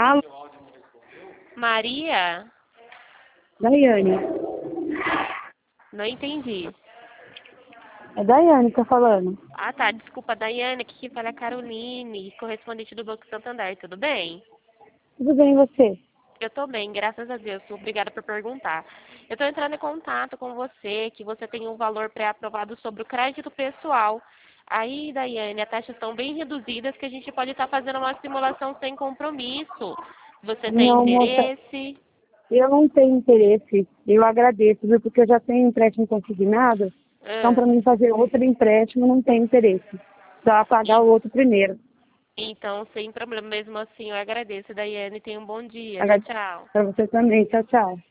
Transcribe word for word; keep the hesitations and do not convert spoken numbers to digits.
Alô, Maria? Daiane. Não entendi. É Daiane que tá falando. Ah, tá. Desculpa, Daiane. Aqui quem fala é a Caroline, correspondente do Banco Santander. Tudo bem? Tudo bem, e você? Eu tô bem, graças a Deus. Obrigada por perguntar. Eu tô entrando em contato com você, que você tem um valor pré-aprovado sobre o crédito pessoal. Aí, Daiane, as taxas estão bem reduzidas que a gente pode estar fazendo uma simulação sem compromisso. Você tem Não, moça, interesse? eu não tenho interesse. Eu agradeço, viu? Porque eu já tenho empréstimo consignado. Então, Ah, para mim fazer outro empréstimo, não tem interesse. Só pagar o outro primeiro. então, sem problema. Mesmo assim, eu agradeço, Daiane. Tenha um bom dia. Tchau, Agradeço tchau. para você também. Tchau, tchau.